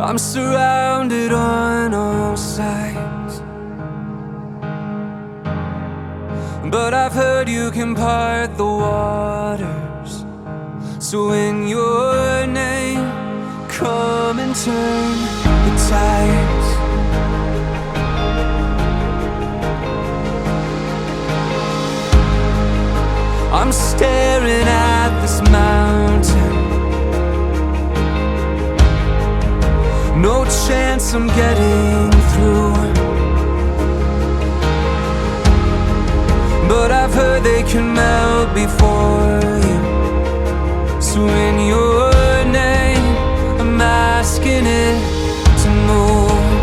I'm surrounded on all sides, but I've heard you can part the waters. So in your name, come and turn the tides. I'm staring at this mountain, no chance I'm getting through, but I've heard they can melt before you. So in your name, I'm asking it to move.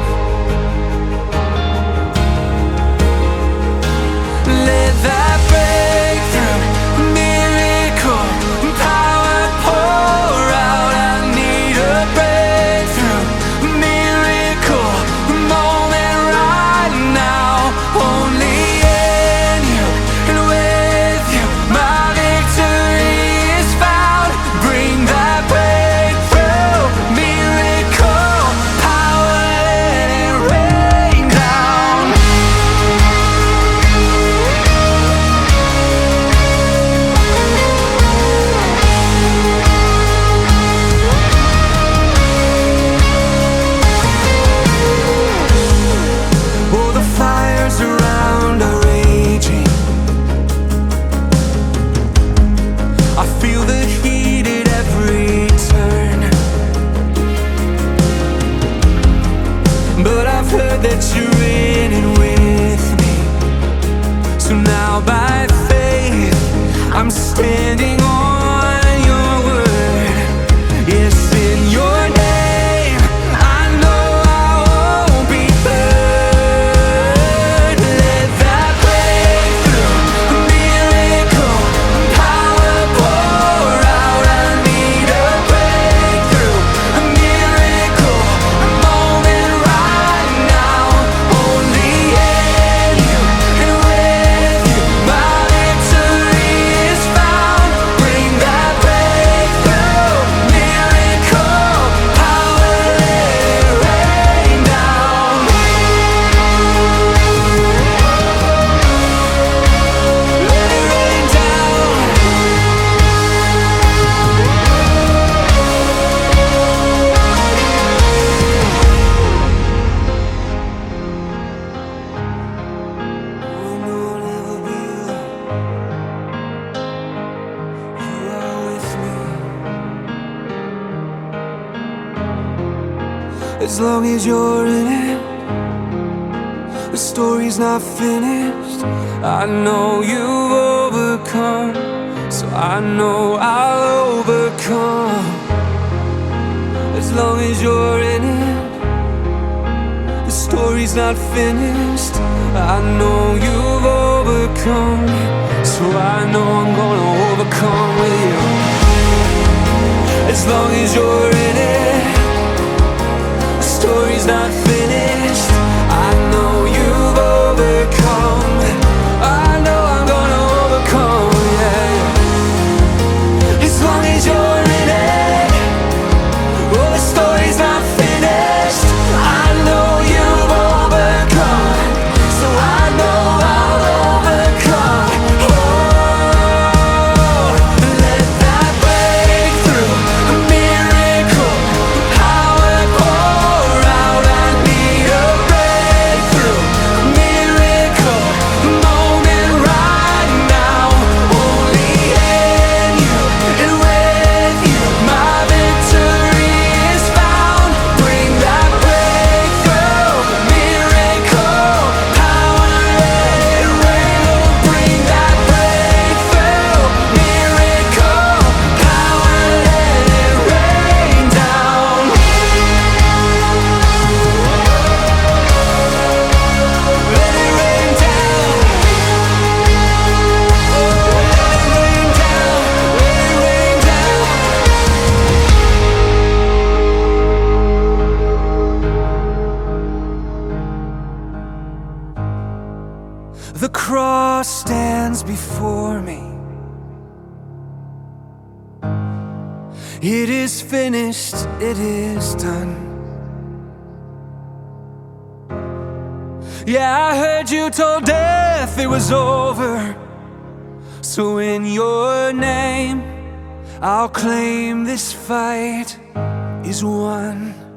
Let that breakthrough, miracle, power pour out. I need a breakthrough, miracle, moment right now. Only in you and with you, my victory is found. Bring that breakthrough, miracle, power, let it rain down. Oh, the fires around are raging. I feel the heat at every turn, but I've heard that you're in it with me. So now by faith, I'm standing on your word. Yes, in your name, I know I won't be burned. Let that breakthrough, miracle, power pour out. I need a breakthrough, a miracle, a moment right now. Only in you and with you, my victory is found. Bring that breakthrough, miracle, power, let it rain down. Let it rain down. Oh, no, I'll never be alone. You are with me. As long as you're in it, the story's not finished. I know you've overcome, so I know I'll overcome. As long as you're in it, the story's not finished. I know you've overcome, so I know I'm gonna overcome with you. As long as you're in it, the story's not finished. I know you've overcome. I know I'm gonna overcome, yeah. As long as you're in it, well, the story's not finished. I know you've overcome, so I know I'll overcome. Oh, let that breakthrough, a miracle, power pour out. I need a breakthrough, a miracle, moment right now. Only in you and with you, my victory is found. Bring that breakthrough, miracle, power, let it rain. Bring that breakthrough, miracle, power, let it rain down. Let it rain down. Oh, let it rain down. Let it rain down. The cross stands before me. It is finished, it is done. Yeah, I heard you told death it was over. So in your name, I'll claim this fight is won.